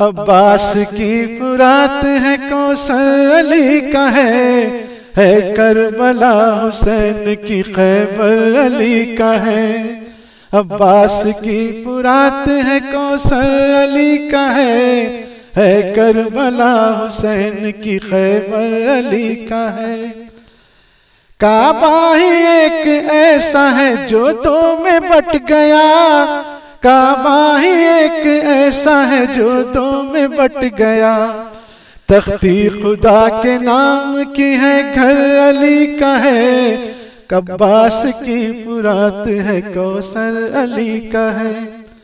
عباس کی فرات ہے، کوثر علی کا ہے کربلا حسین کی خیبر علی کا ہے۔ عباس کی فرات ہے، کوثر علی کا ہے کربلا حسین کی خیبر علی کا ہے۔ کعبہ ہی ایک ایسا ہے جو دو میں بٹ گیا، کعبہ ہی ایک ایسا ہے جو دو میں بٹ گیا۔ تختی خدا کے نام کی ہے، گھر علی کا ہے، عباس کی فرات ہے، کوثر علی کا ہے۔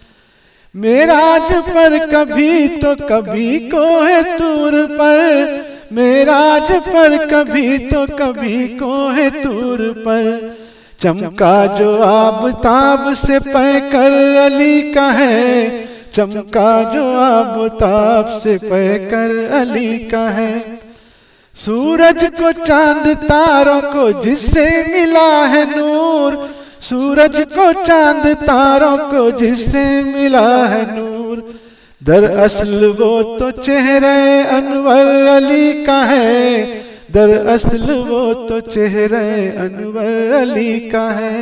معراج پر کبھی تو کبھی کوہ طور پر، معراج پر کبھی تو کبھی کوہ طور پر، چمکا جو آفتاب سے پیکر علی کا ہے، چمکا جو آفتاب سے پیکر علی کا ہے۔ سورج کو چاند تاروں کو جس سے ملا ہے نور، سورج کو چاند تاروں کو جس سے ملا ہے نور، دراصل وہ تو چہرے انور علی کا ہے، دراصل وہ تو چہرے انور علی کا ہے۔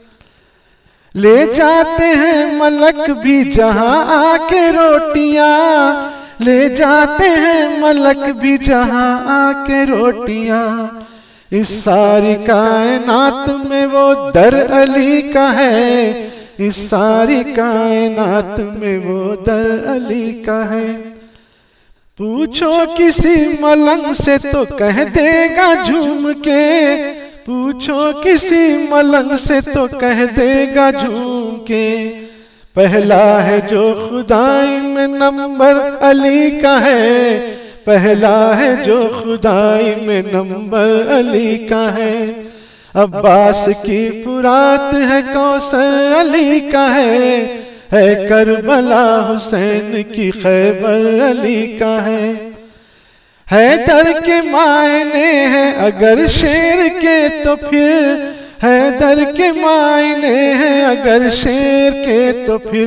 لے جاتے ہیں ملک بھی جہاں آ کے روٹیاں، لے جاتے ہیں ملک بھی جہاں آ کے روٹیاں، اس ساری کائنات میں وہ در علی کا ہے، اس ساری کائنات میں وہ در علی کا ہے۔ پوچھو کسی ملنگ سے تو کہہ دے گا جھوم کے، پوچھو کسی ملنگ سے تو کہہ دے گا جھوم کے، پہلا ہے جو خدائی میں نمبر علی کا ہے، پہلا ہے جو خدائی میں نمبر علی کا ہے۔ عباس کی فرات ہے، کوثر علی کا ہے کربلا حسین کی خیبر علی کا ہے۔ حیدر کے معنی ہیں اگر شیر کے تو پھر، حیدر کے معنی ہیں اگر شیر کے تو پھر،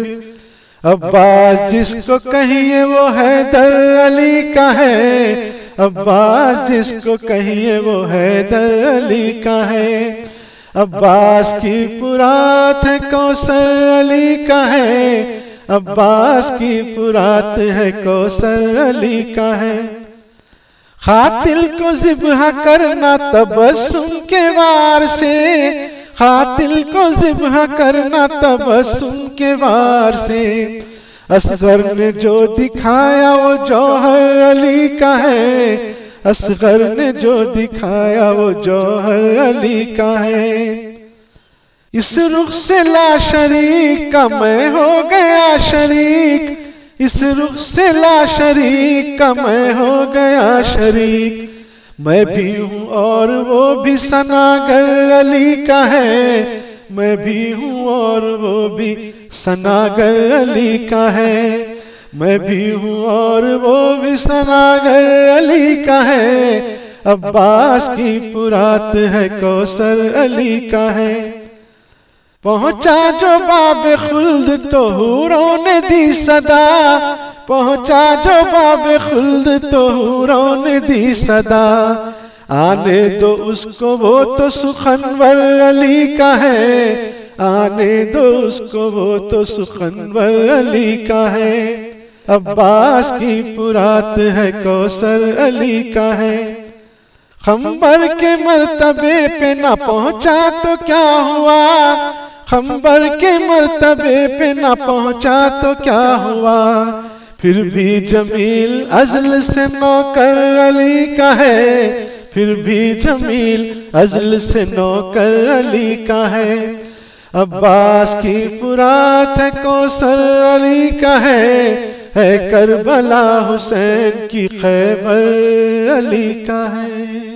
عباس جس کو کہیے وہ حیدر علی کا ہے، عباس جس کو کہیے وہ حیدر علی کا ہے۔ عباس کی فرات ہے، کوثر علی کا ہے، عباس کی فرات ہے، کوثر علی کا ہے۔ قاتل کو ذبح کرنا تبسم کے وار سے، قاتل کو ذبح کرنا تبسم کے وار سے، اصغر نے جو دکھایا وہ جوہر علی کا ہے، اصغر نے جو دکھایا وہ جوہر علی کا ہے۔ اس رخ سے لا شریک کا میں ہو گیا شریک، اس رخ سے لا شریک کا میں ہو گیا شریک، میں بھی ہوں اور وہ بھی ثناگر علی کا ہے، میں بھی ہوں اور وہ بھی ثناگر علی کا ہے، میں بھی ہوں اور وہ بھی ثناگر علی کا ہے۔ عباس کی فرات ہے، کوثر علی کا ہے۔ پہنچا جو باب خلد تو حوروں نے دی صدا، پہنچا جو باب خلد تو حوروں نے دی صدا، آنے دو اس کو وہ تو سخنور علی کا ہے، آنے دو اس کو وہ تو سخنور علی کا ہے۔ عباس کی فرات ہے، کوثر علی کا ہے۔ خنبر کے مرتبے پہ نہ پہنچا تو کیا ہوا، خنبر کے مرتبے پہ نہ پہنچا تو کیا ہوا، پھر بھی جمیل ازل سے نوکر علی کا ہے، پھر بھی جمیل ازل سے نوکر علی کا ہے۔ عباس کی فرات ہے، کوثر علی کا ہے کربلا حسین کی خیبر علی کا ہے۔